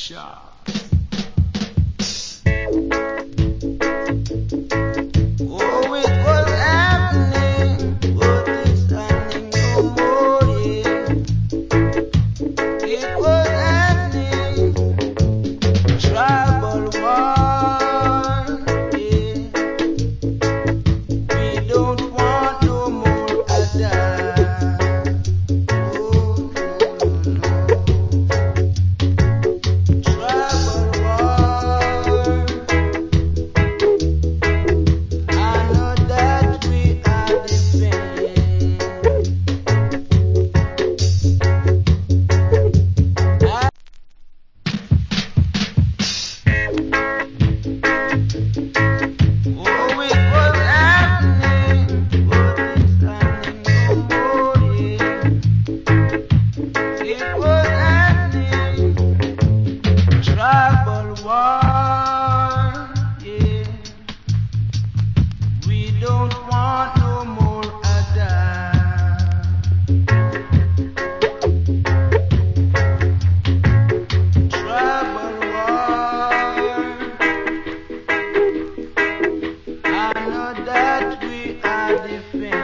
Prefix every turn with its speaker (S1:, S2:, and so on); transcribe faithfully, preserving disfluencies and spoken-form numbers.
S1: Sharp.
S2: Oh, it was happening, but it's happening no more, yeah. It was happening, tribal war, yeah. We don't want no more Adam. Oh, no, no, no. Tribal war. I know that we are defending. Oh, it was happening, but it's happening no more, yeah. It was happening, tribal war, yeah. We don't want no more Adam. Tribal war. I know that we are defending.